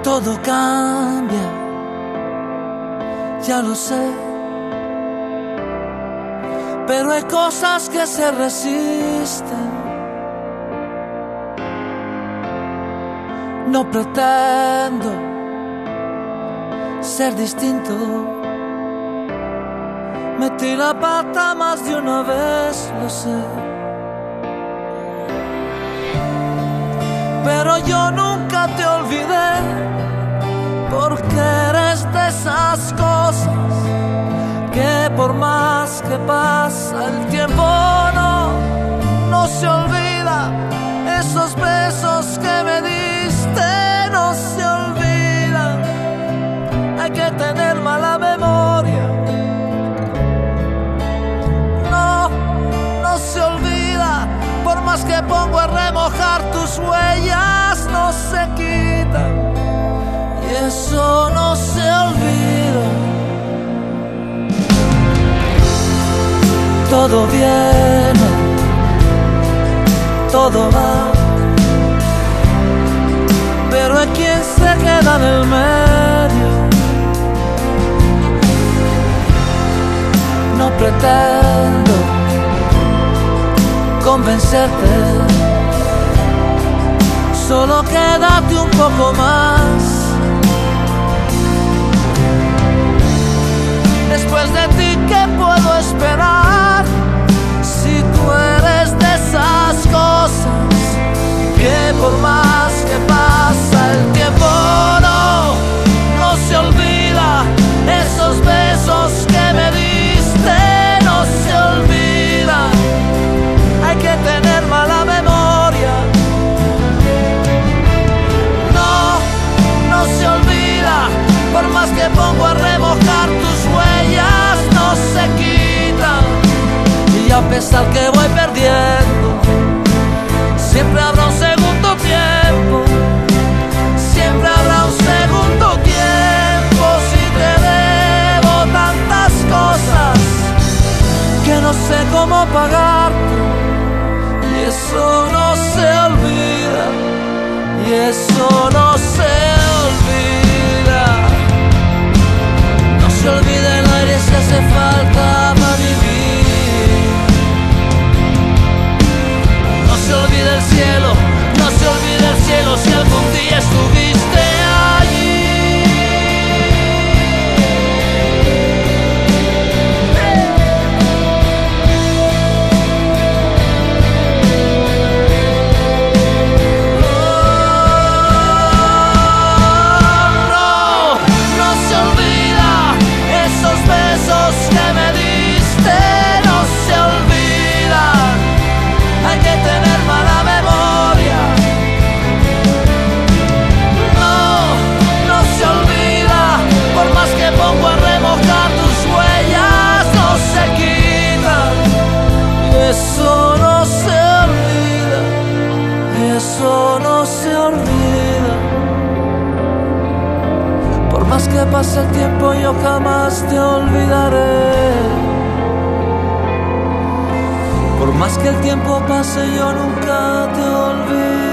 Todo cambia, ya lo sé, pero hay cosas que se resisten. No pretendo ser distinto. Metí la pata más de una vez, lo sé, pero yo nunca te olvidé, porque eres de esas cosas que por más que pasa el tiempo no se olvida. Esos besos que me diste no se olvidan. Hay que tener mala memoria. No se olvida. Por más que pongo a remojar tus huellas, no se quitan. Y eso no se olvida. Todo viene, todo va, pero hay quien se queda en el medio. No pretendo convencerte, solo quédate un poco más. Después de ti, ¿qué puedo esperar? Si tú eres de esas cosas que por más que pasa el tiempo no se olvida. Esos besos que me diste no se olvidan. Hay que tener mala memoria. No se olvida. Por más que pongo a remojar tus huellas, no se quitan. Y a pesar que voy perdiendo, siempre habrá un segundo tiempo. Siempre habrá un segundo tiempo. Si te debo tantas cosas que no sé cómo pagarte, y eso no se olvida. Y eso no se olvida. No se olvida el aire si hace falta para vivir. No se olvida el cielo, no se olvida el cielo si algún día estuviste allí. No se olvida esos besos que me diste, no se olvidan. Hay que tener mala memoria. No se olvida. Por más que pongo a remojar tus huellas, no se quitan. Y eso no se olvida. Y eso no se olvida. Por más que pase el tiempo, yo jamás te olvidaré. Por más que el tiempo pase, yo nunca te olvidaré.